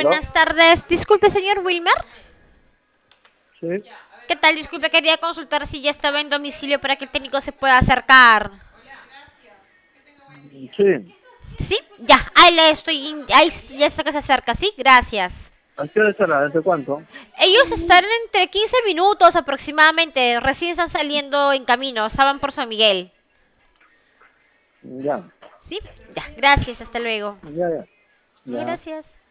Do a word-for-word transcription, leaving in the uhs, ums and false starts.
¿Aló? Buenas tardes. Disculpe, señor Wilmer. Sí, ¿Qué tal? Disculpe, quería consultar si ya estaba en domicilio para que el técnico se pueda acercar. sí. ¿Sí? Ya, ahí le estoy. in- Ahí ya está que se acerca, ¿sí? Gracias. ¿A qué hora estará? ¿Desde cuánto? Ellos estarán entre quince minutos aproximadamente. Recién están saliendo en camino. Estaban por San Miguel. Ya, ¿Sí? Ya, gracias. Hasta luego. ya, ya. Ya. Gracias.